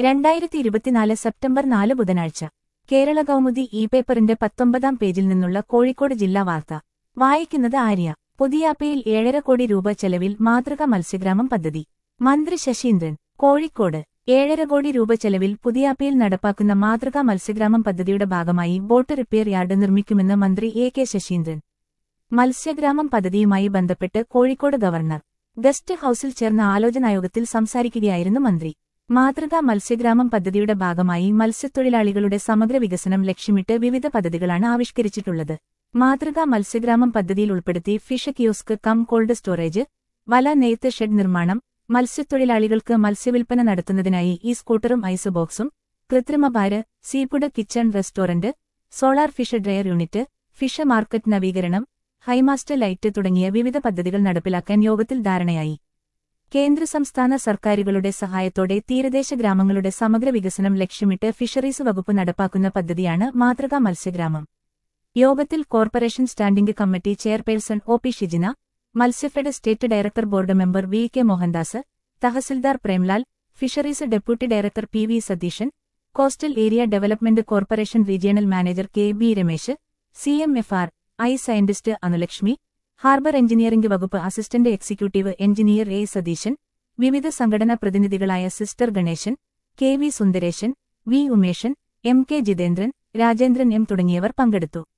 2024 September 4 ബുധനാഴ്ച കേരള കൗമുദി പേപ്പറിന്റെ 19-ാം പേജിൽ നിന്നുള്ള കോഴിക്കോട് ജില്ലാ വാർത്ത വായിക്കുന്നത് ആര്യ. പുതിയാപ്പയിൽ 7.5 കോടി രൂപ ചെലവിൽ മാതൃകാ മത്സ്യഗ്രാമം പദ്ധതി. മന്ത്രി ശശീന്ദ്രൻ. കോഴിക്കോട് 7.5 കോടി രൂപ ചെലവിൽ പുതിയാപ്പയിൽ നടപ്പാക്കുന്ന മാതൃകാ മത്സ്യഗ്രാമം പദ്ധതിയുടെ ഭാഗമായി ബോട്ട് റിപ്പയർ യാർഡ് നിർമ്മിക്കുമെന്ന് മന്ത്രി കെ ശശീന്ദ്രൻ. മത്സ്യഗ്രാമം പദ്ധതിയുമായി ബന്ധപ്പെട്ട് കോഴിക്കോട് ഗവർണർ ഗസ്റ്റ് ഹൌസിൽ ചേർന്ന ആലോചനായോഗത്തിൽ സംസാരിക്കുകയായിരുന്നു മന്ത്രി. മാതൃകാ മത്സ്യഗ്രാമം പദ്ധതിയുടെ ഭാഗമായി മത്സ്യത്തൊഴിലാളികളുടെ സമഗ്ര വികസനം ലക്ഷ്യമിട്ട് വിവിധ പദ്ധതികളാണ് ആവിഷ്കരിച്ചിട്ടുള്ളത്. മാതൃകാ മത്സ്യഗ്രാമം പദ്ധതിയിൽ ഉൾപ്പെടുത്തി fish kiosk cum cold storage, വല നെയ്ത്ത് ഷെഡ് നിർമ്മാണം, മത്സ്യത്തൊഴിലാളികൾക്ക് മത്സ്യവിൽപ്പന നടത്തുന്നതിനായി സ്കൂട്ടറും ഐസ് ബോക്സും, കൃത്രിമ ബാര്, seafood kitchen restaurant, solar fish dryer unit, fish market നവീകരണം, ഹൈമാസ്റ്റ് ലൈറ്റ് തുടങ്ങിയ വിവിധ പദ്ധതികൾ നടപ്പിലാക്കാൻ യോഗത്തിൽ ധാരണയായി. കേന്ദ്ര സംസ്ഥാന സർക്കാരുകളുടെ സഹായത്തോടെ തീരദേശ ഗ്രാമങ്ങളുടെ സമഗ്ര വികസനം ലക്ഷ്യമിട്ട് ഫിഷറീസ് വകുപ്പ് നടപ്പാക്കുന്ന പദ്ധതിയാണ് മാതൃകാ മത്സ്യഗ്രാമം. യോഗത്തിൽ corporation standing committee chairperson P Shijina, Matsyafed state director board member K Mohandas, തഹസിൽദാർ Premlal, fisheries deputy director V Satheesan, coastal area development corporation regional manager B Ramesh, CMFR scientist Anulakshmi, harbour engineering വകുപ്പ് അസിസ്റ്റന്റ് എക്സിക്യൂട്ടീവ് എഞ്ചിനീയർ സതീശൻ, വിവിധ സംഘടനാ പ്രതിനിധികളായ sister Ganesan, V Sundaresan, V Umesan, K Jithendran, Rajendran തുടങ്ങിയവർ പങ്കെടുത്തു.